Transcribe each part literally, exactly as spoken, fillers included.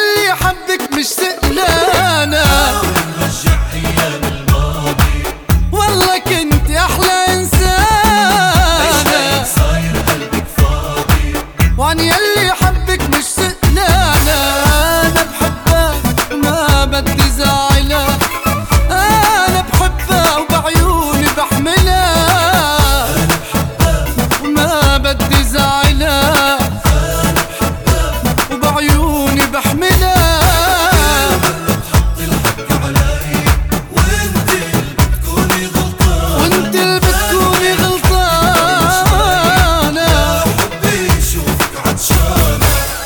يلي حبك مش سئلانة ونرجع ايام الماضي، والله كنت احلى انسانة. ليش صاير قلبك فاضي؟ وعن يلي حبك مش سئلانة، انا بحبها وما بدي زعلها، انا بحبها وبعيوني بحملها، انا بحبها وما بدي زعلها، وبعيوني بحملها. تحط الحق علي وانت اللي بتكوني غلطانة، وانت اللي بتكوني غلطانة. حبي يشوفك عطشانة.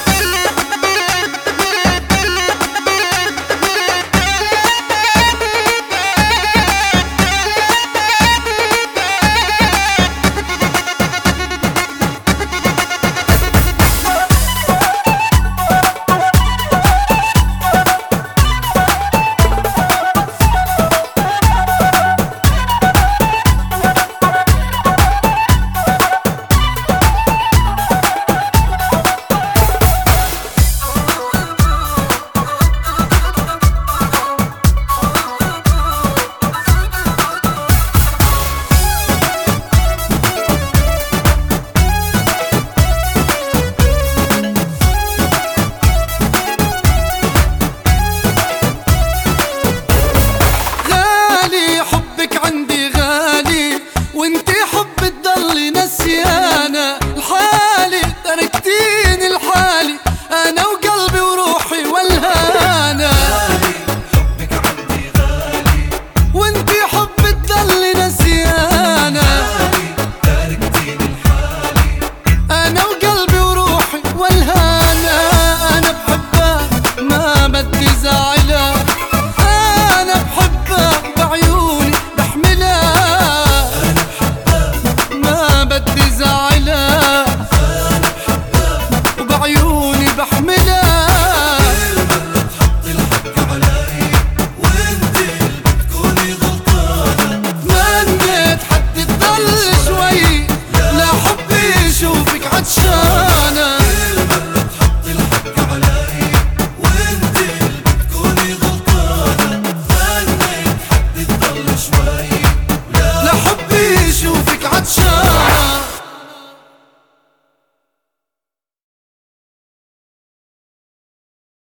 وانتي حب تضلي نسيانة لحالي، تركتيني لحالي انا وقلبي وروحي والهانة. حبك عندي غالي، وانتي حب تضلي نسيانة، تركتيني لحالي، انا وقلبي وروحي والهانة. انا بحبها ما بدي زعل